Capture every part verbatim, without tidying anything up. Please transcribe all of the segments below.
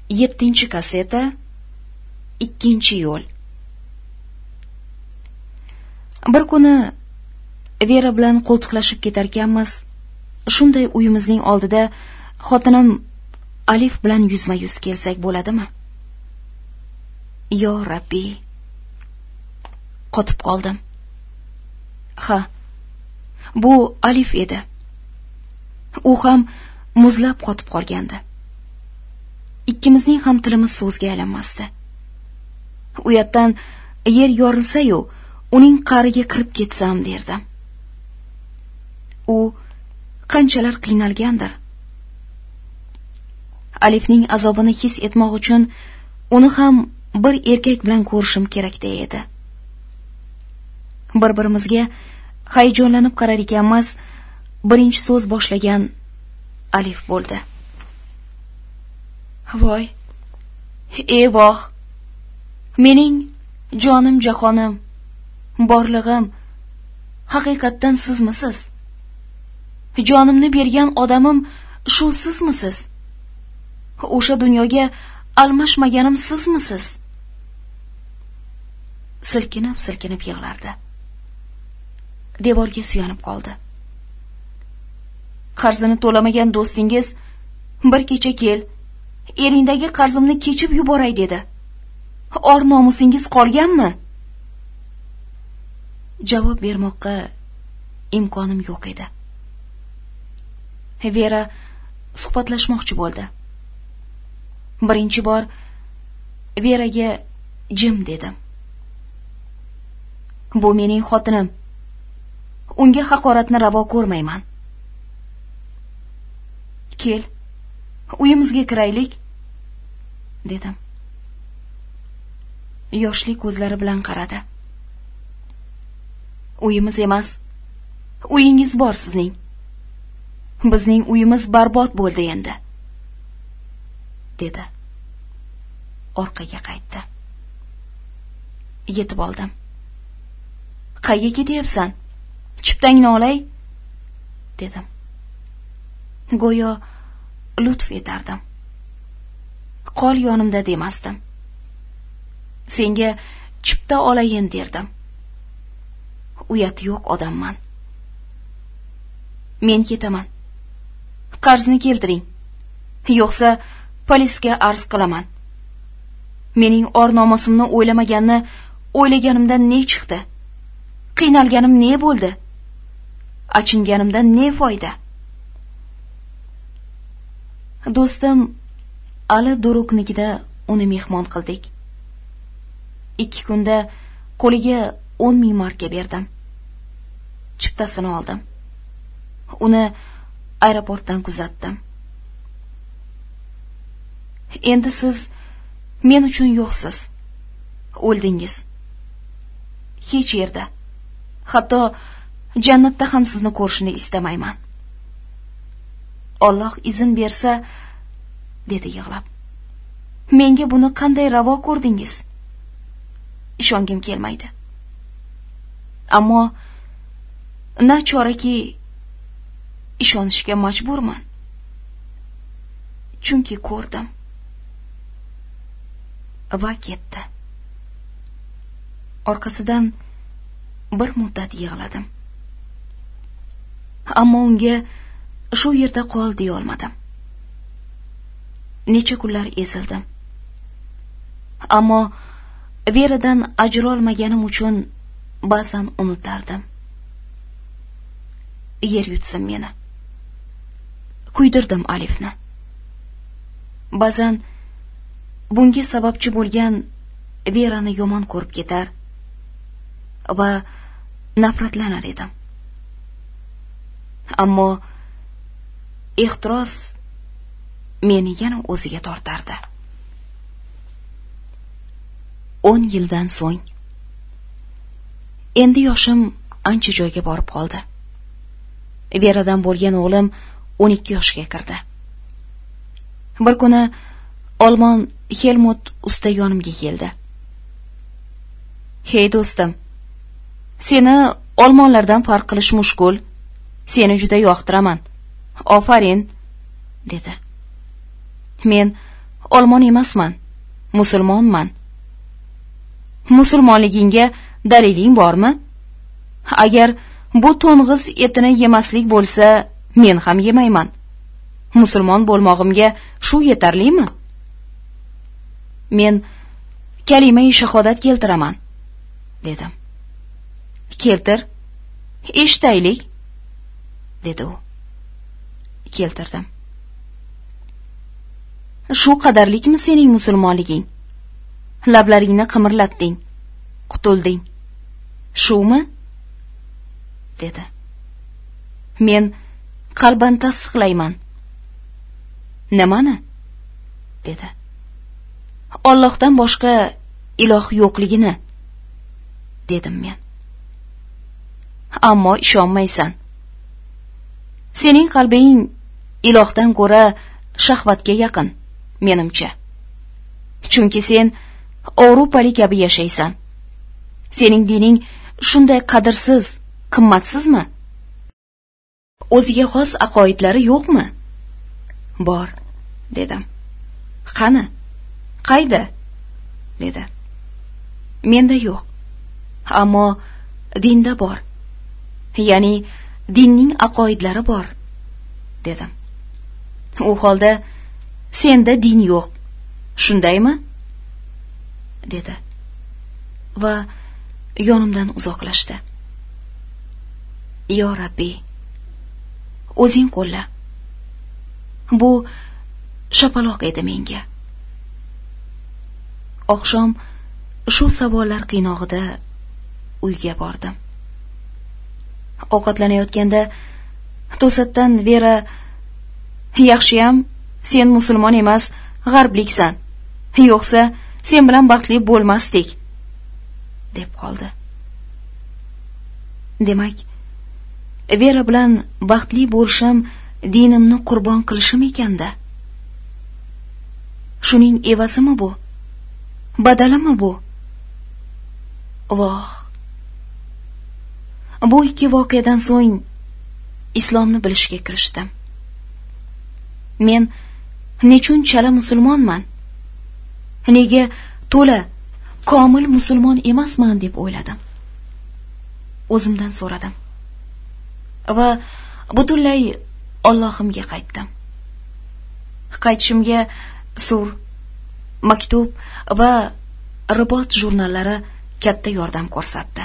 yettinchi kaseta, ikkinchi yo'l. Bir kuni Vera bilan qo'ltiqlashib ketarkanmiz, shunday uyimizning oldida xotinim Alif bilan yuzma-yuz kelsak bo'ladimi? Yo Rabbiy. Qotib qoldim. Ha, bu Alif edi. U ham muzlab qotib qolgandi. Ikkimizning ham tilimiz so'zga aylanmasdi. Uyatdan yer yorilsa-yu, uning qariga kirib ketsam derdim. U qanchalar qiynalgandir. Alifning azobini his etmoq uchun uni ham bir erkak bilan ko'rishim kerakday edi. Bir-birimizga hayajonlanib qarar ekanmiz, birinchi so'z boshlagan Alif bo'ldi. Voy, ey voh, mening jonim jahonim, borlig'im, haqiqatdan sizmisiz? Jonimni bergan odamim shu sizmisiz? O'sha dunyoga almashmaganim sizmisiz? Silkinib-silkinib yig'lardi. Devorga suyanib qoldi. Qarzini to'lamagan do'stingiz bir kecha kel, eringdagi qarzimni kechib yuboray dedi. Or nomusingiz qolganmi? Javob bermoqqa imkonim yo'q edi. Vera suhbatlashmoqchi bo'ldi. Birinchi bor Veraga jim dedim. Bu mening xotinim. Unga haqoratni ravo ko'rmayman. Kel, uyimizga kiraylik, dedim. Yoshli ko'zlari bilan qaradi. Uyimiz emas, uyingiz bor sizning. Bizning uyimiz barbod bo'ldi endi, dedi. Orqaga qaytdi. Yetib oldim. Qayga ketyapsan? Chiptangni olay, dedim. Go'yo lutf etardim. Qol yonimda demasdim. Senga chipta olayin derdim. Uyati yo'q odamman. Men ketaman. Qarzni keltiring, yo'qsa polisga arz qilaman. Mening or nomusimni o'ylamaganni o'ylaganimdan ne chiqdi? Qiynalganim ne bo'ldi? Achinganimdan ne foyda? Do'stim Ali Duruknikida uni mehmon qildik. Ikki kunda qo'liga o'n ming marka berdim. Chiptasini oldim. Uni aeroportdan kuzatdim. Endi siz men uchun yo'qsiz. O'ldingiz. Hech yerda, hatto jannatda ham sizni ko'rishni istamayman. Alloh izn bersa, dedi yig'lab. Menga buni qanday ravo ko'rdingiz? Ishongim kelmaydi. Ammo nachoraki ishonishga majburman. Chunki ko'rdim. Va ketdi. Orqasidan bir muddat yig'ladim. Ammo unga shu yerda qol deya olmadim. Necha kunlar ezildim. Ammo Veradan ajrolmaganim uchun ba'zan unutardim. Yer yutsin meni. Kuydirdim Alifni. Ba'zan bunga sababchi bo'lgan Verani yomon ko'rib ketar va nafratlanar edim. Ammo ehtiros meni yana o'ziga tortardi. o'n yildan so'ng endi yoshim ancha joyga borib qoldi. Veradan bo'lgan o'g'lim o'n ikki yoshga kirdi. Bir kuni Olmon Helmut usta yonimga keldi. "Hey do'stim, seni olmonlardan farq qilish mushkul. Seni juda yoqtiraman. Ofarin", dedi. Men olmon emasman, musulmonman. Musulmonligingga daliling bormi? Agar bu to'ng'iz etini yemaslik bo'lsa, men ham yemayman. Musulmon bo'lmog'imga shu yetarlimi? Men kalima-i shahodat keltiraman, dedim. Keltir, eshitaylik, dedi u. Keltirdim. Shu qadarlikmi sening musulmonliging? Lablaringni qimirlatding, qutulding. Shumi? dedi. Men qalban tasdiqlayman. Nimani? dedi. Allohdan boshqa iloh yo'qligini, dedim men. Ammo ishonmaysan. Sening qalbing ilohdan ko'ra shahvatga yaqin, menimcha. Chunki sen Yevropalik kabi yashaysan. Sening dining shunday qadrsiz, qimmatsizmi? O'ziga xos aqoidlari yo'qmi? Bor, dedim. Qani? Qayda? dedi. Menda yo'q. Ammo dinda bor. Ya'ni dinning aqoidlari bor, dedim. U holda senda din yo'q, shundaymi? dedi. Va yonimdan uzoqlashdi. Yo Rabbiy, o'zing qo'lla. Bu shapaloq edi menga. Oqshom shu savollar qiynog'ida uyga bordim. Ovqatlanayotganda to'satdan Vera, yaxshiyam sen musulmon emas, g'arbliksan. Yo'qsa sen bilan baxtli bo'lmasdik, deb qoldi. Demak, Vera bilan baxtli bo'lishim dinimni qurbon qilishim ekanda. Shuning evazimi bu? Badalimi bu? Voh. Bu ikki voqeadan so'ng islomni bilishga kirishdim. Men nechun chala musulmonman? Nega to'la, komil musulmon emasman deb o'yladim. O'zimdan so'radim. Va butunlay Allohimga qaytdim. Qaytishimga sur, maktub va ribot jurnallari katta yordam ko'rsatdi.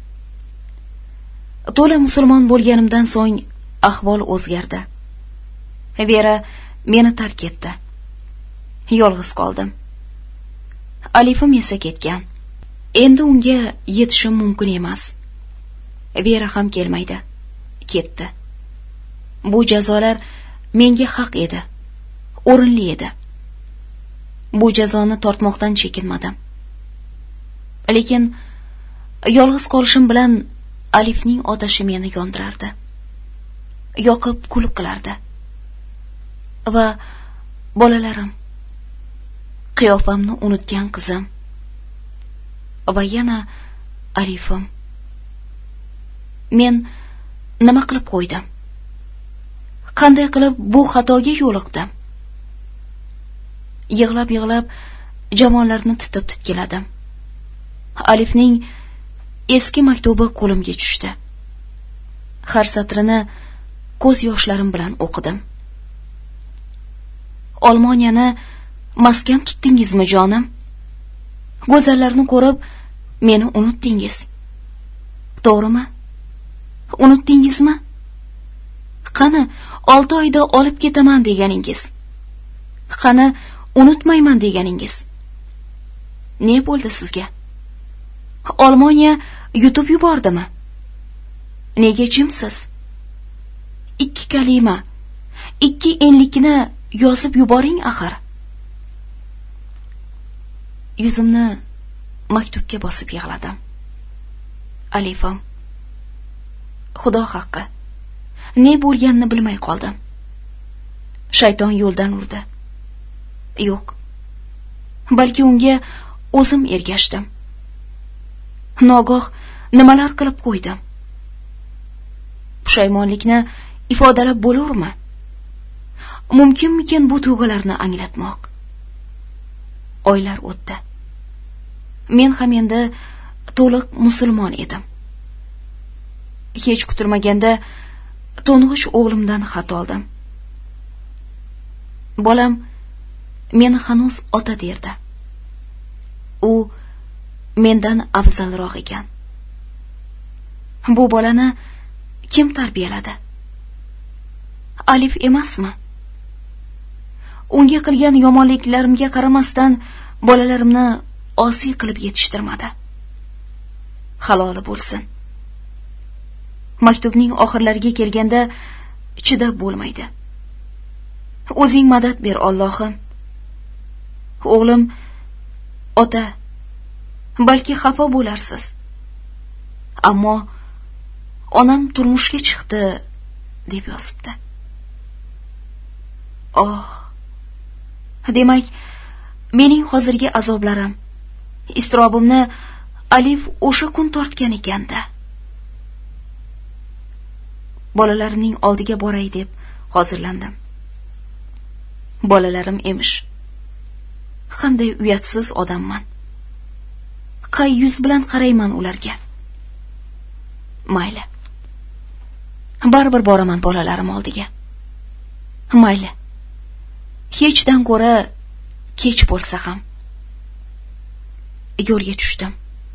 To'la musulmon bo'lganimdan so'ng ahvol o'zgardi. Vera meni tark etdi. Yolg'iz qoldim. Alifim esa ketgan. Endi unga yetishim mumkin emas. Vera ham kelmaydi. Ketdi. Bu jazolar menga haq edi. O'rinli edi. Bu jazoni tortmoqdan chekinmadim. Lekin yolg'iz qolishim bilan Alifning otashi meni yondirardi. Yoqib kul qilardi. Va bolalarim, qiyofamni unutgan qizim va yana Alifim. Men nima qilib qo'ydim? Qanday qilib bu xatoga yo'liqdim? Yig'lab-yig'lab jamonlarni titib titkiladim. Alifning eski maktubi qo'limga tushdi. Har satrini ko'z yoshlarim bilan o'qidim. Olmoniyani maskan tutdingizmi jonim? Go'zallarni ko'rib meni unutdingiz. To'g'rimi? Unutdingizmi? Qani olti oyda olib ketaman deganingiz? Qani unutmayman deganingiz? Ne bo'ldi sizga? Olmoniya yutib yubordimi? Nega jimsiz? Ikki kalima, ikki enlikni yozib yuboring axir. Yuzimni maktubga bosib yig'ladim. Alifim, Xudo haqqi, ne bo'lganini bilmay qoldim. Shayton yo'ldan urdi. Yo'q. Balki unga o'zim ergashdim. Nogoh nimalar qilib qo'ydim? Pushaymonlikni ifodalab bo'larmi? Mumkinmikin bu tuyg'ularni anglatmoq? oylar o'tdi. Men ham endi to'liq musulmon edim. Hech kutilmaganda to'ng'ich o'g'limdan xat oldim. Bolam meni hanuz ota derdi. U mendan afzalroq ekan. Bu bolani kim tarbiyaladi? Alif emasmi? Unga qilgan yomonliklarimga qaramasdan bolalarimni osiy qilib yetishtirmadi. Haloli bo'lsin. Maktubning oxirlariga kelganda chidab bo'lmaydi. O'zing madad ber, Allohim. O'g'lim, ota, balki xafa bo'larsiz. Ammo onam turmushga chiqdi deb yozibdi. Oh. Demak, mening hozirgi azoblarim, iztirobimni Alif o'sha kun tortgan ekanda. Bolalarimning oldiga boray deb hozirlandim. Bolalarim emish. Qanday uyatsiz odamman. Qay yuz bilan qarayman ularga. Mayli. Baribir boraman bolalarim oldiga. Mayli. Hechdan ko'ra kech bo'lsa ham. Yo'lga tushdim.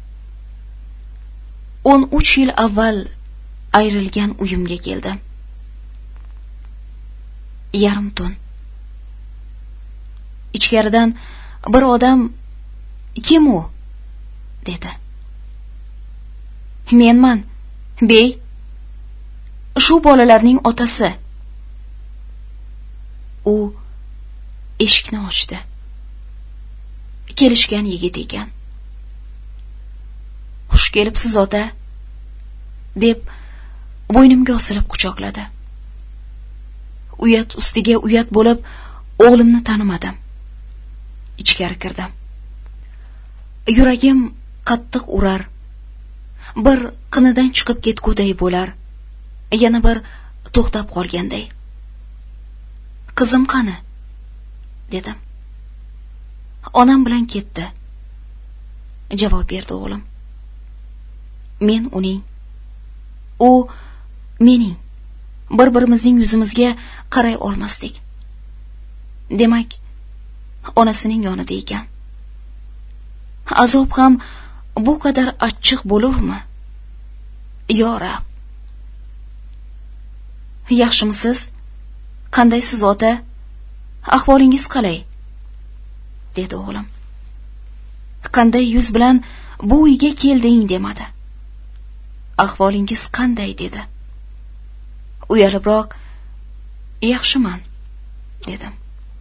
o'n uch yil avval ayrilgan uyimga keldim. Yarim tun. Ichkaridan bir odam "Kim u?" dedi. "Menman, bey. Shu bolalarning otasi." U eshikni ochdi. Kelishgan yigit ekan. "Xush kelibsiz, ota," deb bo'ynimga osilib quchoqladi. Uyat ustiga uyat bo'lib, o'g'limni tanimadim. Ichkari kirdim. Yuragim qattiq urar. Bir qinidan chiqib ketguday bo'lar, yana bir to'xtab qolganday. "Qizim qani?" dedim. "Onam bilan ketdi," javob berdi o'g'lim. Men uning, u mening, bir-birimizning yuzimizga qaray olmasdik. Demak, onasining yonida ekan. Azob ham bu qadar achchiq bo'lurmi? Yo Rab. "Yaxshimisiz? Qandaysiz, ota? Ahvolingiz qalay?" dedi o'g'lim. "Qanday yuz bilan bu uyga kelding?" demadi. "Ahvolingiz qanday?" dedi. Uyalibroq, "Yaxshiman," dedim.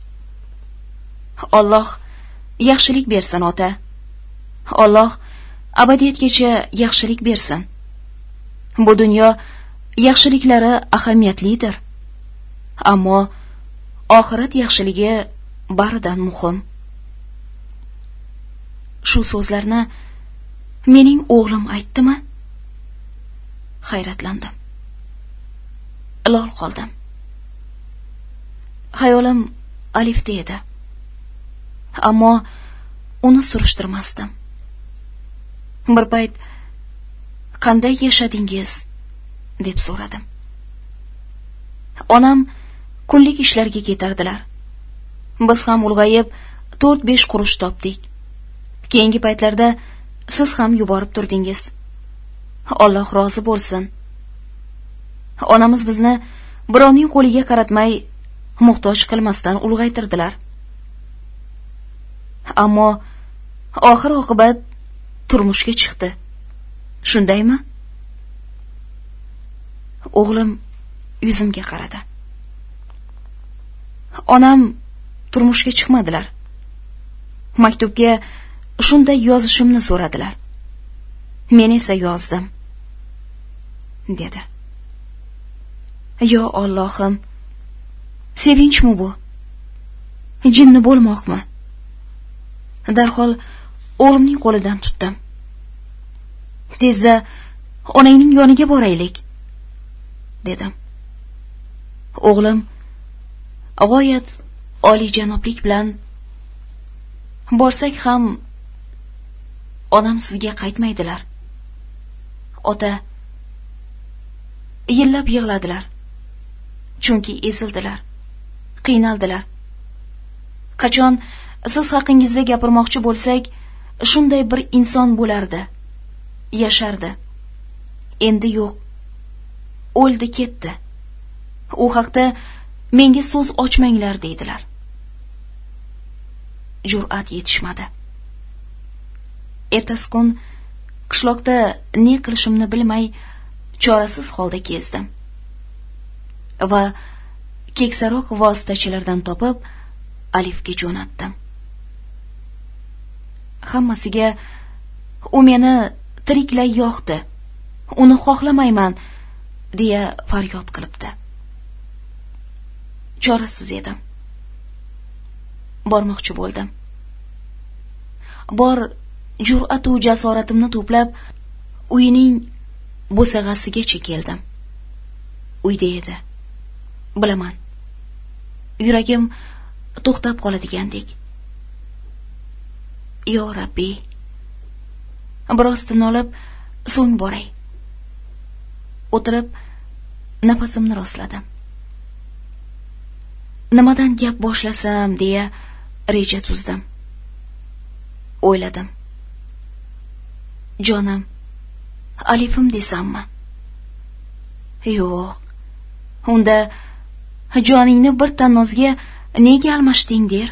"Alloh yaxshilik bersin, ota. Alloh abadiyatgacha yaxshilik bersin. Bu dunyo yaxshiliklari ahamiyatlidir. Ammo oxirat yaxshiligi baridan muhim." Shu so'zlarni mening o'g'lim aytdimi? Hayratlandim. Lol qoldim. Xayolim Alifda edi. Ammo uni surishtirmasdim. Bir payt "Qanday yashadingiz?" deb so'radim. Onam kunlik ishlarga ketardilar. Biz ham ulg'ayib to'rt besh qurush topdik. Keyingi paytlarda siz ham yuborib turdingiz. Alloh rozi bo'lsin. Onamiz bizni birovning qo'liga qaratmay, muhtoj qilmasdan ulg'aytirdilar. Ammo oxir oqibat turmushga chiqdi. Shundaymi? O'g'lim yuzimga qaradi. Onam turmushga chiqmadilar. Maktubga shunday yozishimni so'radilar. Men esa yozdim, dedi. Yo Allohim, sevinchmi bu? Jinni bo'lmoqmi? Darhol o'g'limning qo'lidan tutdim. Tezda onangning yoniga boraylik, dedim. O'g'lim g'oyat oliyjanoblik bilan Borsak ham onam sizga qaytmaydilar. Ota yillab yig'ladilar. Chunki ezildilar, qiynaldilar. Qachon siz haqingizda gapirmoqchi bo'lsak, shunday bir inson bo'lardi, yashardi. Endi yo'q. O'ldi, ketdi. U haqda menga so'z ochmanglar deydilar. Jur'at yetishmadi. Ertasi kun qishloqda ne qilishimni bilmay chorasiz holda kezdim va keksaroq vositachilardan topib Alifga jo'natdim. Hammasiga u meni tiriklay yoqdi, uni xohlamayman deya faryod qilibdi. Chorasiz edim. Bormoqchi bo'ldim. Bor jur'at va jasoratimni to'plab uyining bo'sag'asigacha keldim. Uyda edi. Bilaman. Yuragim to'xtab qoladigandek. Yo Rabbiy, biroz tin olib, so'ng boray. O'tirib nafasimni rostladim. Nimadan gap boshlasam deya reja tuzdim. O'yladim. Jonim, Alifim desammi? Yo'q. Unda joningni bir tannozga nega almashding der?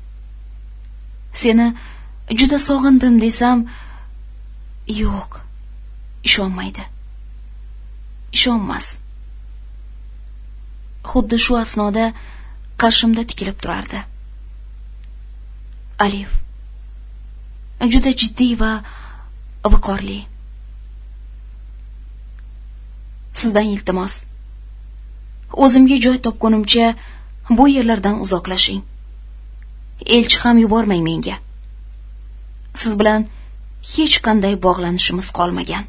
Seni juda sog'indim desam, yo'q. Ishonmaydi. Ishonmas. Xuddi shu asnoda qarshimda tikilib turardi. Alif juda jiddiy va viqorli. Sizdan iltimos, o'zimga joy topgunimcha bu yerlardan uzoqlashing. Elchi ham yubormang menga. Siz bilan hech qanday bog'lanishimiz qolmagan.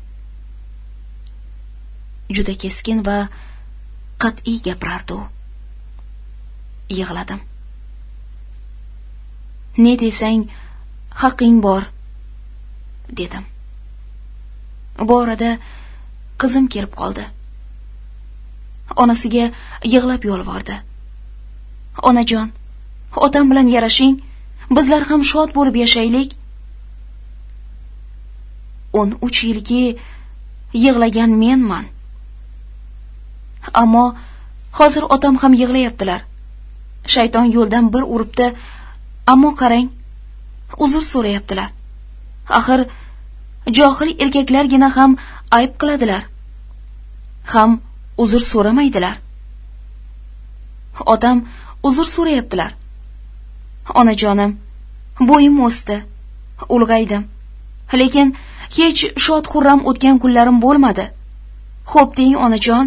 Juda keskin va qat'iy gapirardi u. Yig'ladim. Ne desang, haqqing bor, dedim. Bu orada qizim kelib qoldi. Onasiga yig'lab yolvordi. Onajon, otam bilan yarashing, bizlar ham shod bo'lib yashaylik. o'n uch yilki yig'lagan menman. Ammo hozir otam ham yig'layaptilar. Shayton yo'ldan bir uribdi, ammo qarang, uzr so'rayaptilar. Axir johil erkaklargina ham ayb qiladilar. Ham uzr so'ramaydilar. Otam uzr so'rayaptilar. Onajonim, bo'yim o'sdi, ulg'aydim. Lekin hech shod xurram o'tgan kunlarim bo'lmadi. Xo'p deng onajon.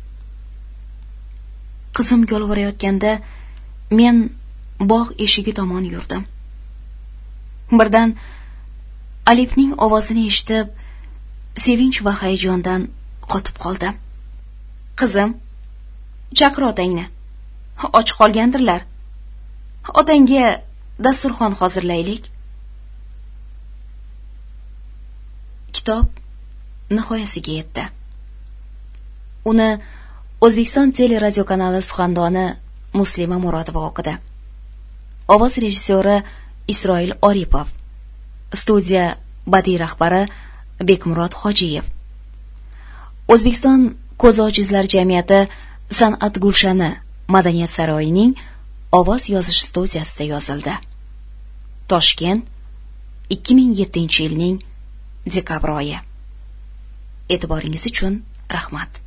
Qizim yolvorayotganda men bog' eshigi tomon yurdim. Birdan Alifning ovozini eshitib, sevinch va hayajondan qotib qoldim. Qizim, chaqir otangni. Och qolgandirlar. Otangga dasturxon hozirlaylik. Kitob nihoyasiga yetdi. Uni O'zbekiston teleradiokanali suxandoni Muslima Murodova o'qidi. Ovoz rejissyori Isroil Oripov. Studiya badiiy rahbari Bekmurod Hojiyev. O'zbekiston ko'z ojizlar jamiyati San'at Gulshani Madaniyat saroyining ovoz yozish studiyasida yozildi. Toshkent, ikki ming yettinchi yilning dekabr oyi. E'tiboringiz uchun rahmat.